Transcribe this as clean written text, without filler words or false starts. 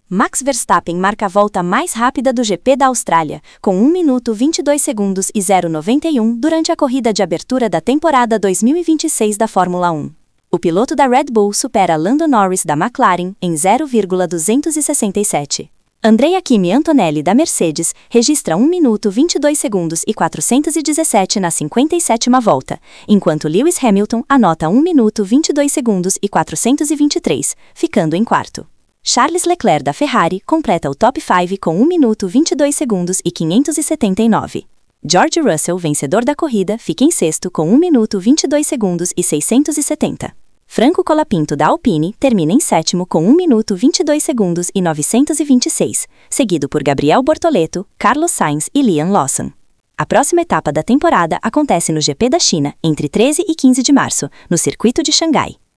Max Verstappen marca a volta mais rápida do GP da Austrália, com 1 minuto 22 segundos e 0,91 durante a corrida de abertura da temporada 2026 da Fórmula 1. O piloto da Red Bull supera Lando Norris da McLaren em 0,267. Andrea Kimi Antonelli da Mercedes registra 1 minuto 22 segundos e 417 na 57ª volta, enquanto Lewis Hamilton anota 1 minuto 22 segundos e 423, ficando em quarto. Charles Leclerc da Ferrari completa o top 5 com 1 minuto 22 segundos e 579. George Russell, vencedor da corrida, fica em sexto com 1 minuto 22 segundos e 670. Franco Colapinto da Alpine termina em sétimo com 1 minuto 22 segundos e 926, seguido por Gabriel Bortoleto, Carlos Sainz e Liam Lawson. A próxima etapa da temporada acontece no GP da China, entre 13 e 15 de março, no circuito de Xangai.